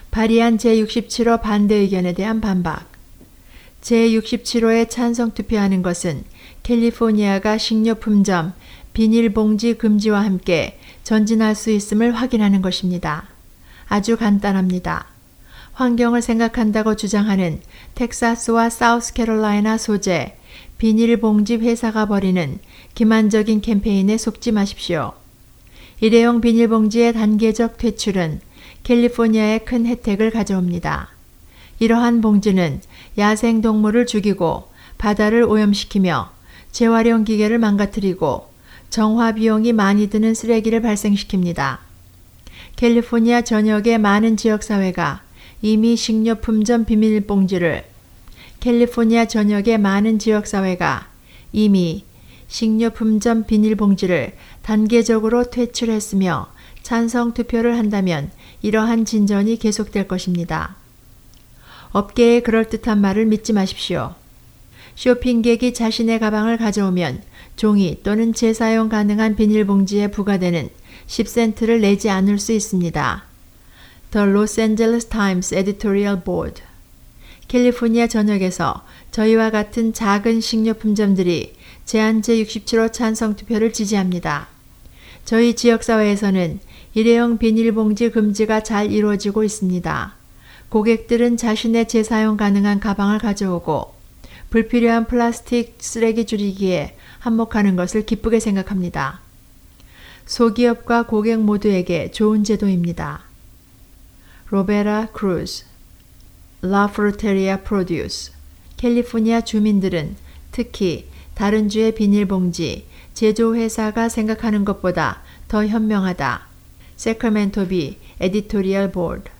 발의한 제67호 반대 의견에 대한 반박. 제67호에 찬성 투표하는 것은 캘리포니아가 식료품점 비닐봉지 금지와 함께 전진할 수 있음을 확인하는 것입니다. 아주 간단합니다. 환경을 생각한다고 주장하는 텍사스와 사우스캐롤라이나 소재 비닐봉지 회사가 벌이는 기만적인 캠페인에 속지 마십시오. 일회용 비닐봉지의 단계적 퇴출은 캘리포니아에 큰 혜택을 가져옵니다. 이러한 봉지는 야생동물을 죽이고 바다를 오염시키며 재활용 기계를 망가뜨리고 정화 비용이 많이 드는 쓰레기를 발생시킵니다. 캘리포니아 전역의 많은 지역사회가 이미 식료품점 비닐봉지를 단계적으로 퇴출했으며 찬성 투표를 한다면 이러한 진전이 계속될 것입니다. 업계의 그럴듯한 말을 믿지 마십시오. 쇼핑객이 자신의 가방을 가져오면 종이 또는 재사용 가능한 비닐봉지에 부과되는 10센트를 내지 않을 수 있습니다. The Los Angeles Times Editorial Board. 캘리포니아 전역에서 저희와 같은 작은 식료품점들이 제안 제67호 찬성 투표를 지지합니다. 저희 지역사회에서는 일회용 비닐봉지 금지가 잘 이루어지고 있습니다. 고객들은 자신의 재사용 가능한 가방을 가져오고 불필요한 플라스틱 쓰레기 줄이기에 한몫하는 것을 기쁘게 생각합니다. 소기업과 고객 모두에게 좋은 제도입니다. 로베라 크루즈, 라 프루테리아 프로듀스. 캘리포니아 주민들은 특히 다른 주의 비닐봉지 제조회사가 생각하는 것보다 더 현명하다. 세크라멘토비 에디토리얼 보드.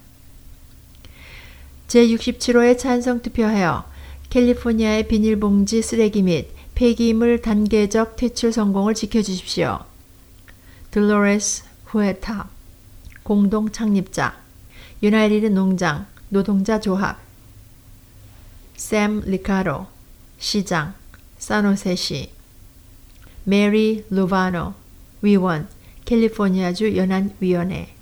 제67호에 찬성 투표하여 캘리포니아의 비닐봉지 쓰레기 및 폐기물 단계적 퇴출 성공을 지켜주십시오. 돌로레스 후에타, 공동 창립자, 유나이티드 농장 노동자 조합. 샘 리카로, 시장, 산호세시. 메리 루바노, 위원, 캘리포니아주 연안위원회.